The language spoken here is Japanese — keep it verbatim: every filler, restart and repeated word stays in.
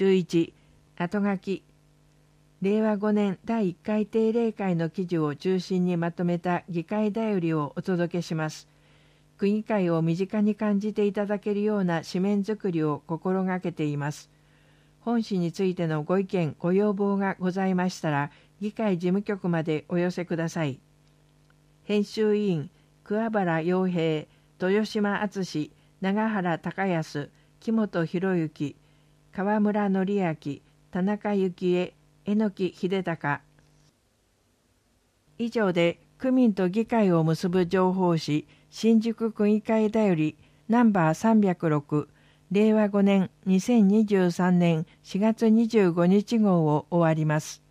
じゅういち、後書き。れいわごねんだいいっかい定例会の記事を中心にまとめた議会だよりをお届けします。区議会を身近に感じていただけるような紙面作りを心がけています。本誌についてのご意見、ご要望がございましたら、議会事務局までお寄せください。編集委員、桑原洋平、豊島敦、永原孝康、木本博之、川村則明、田中幸恵、榎木秀隆。以上で区民と議会を結ぶ情報誌新宿区議会だよりナンバーさんびゃくろくれいわごねんにせんにじゅうさんねんしがつにじゅうごにち号を終わります。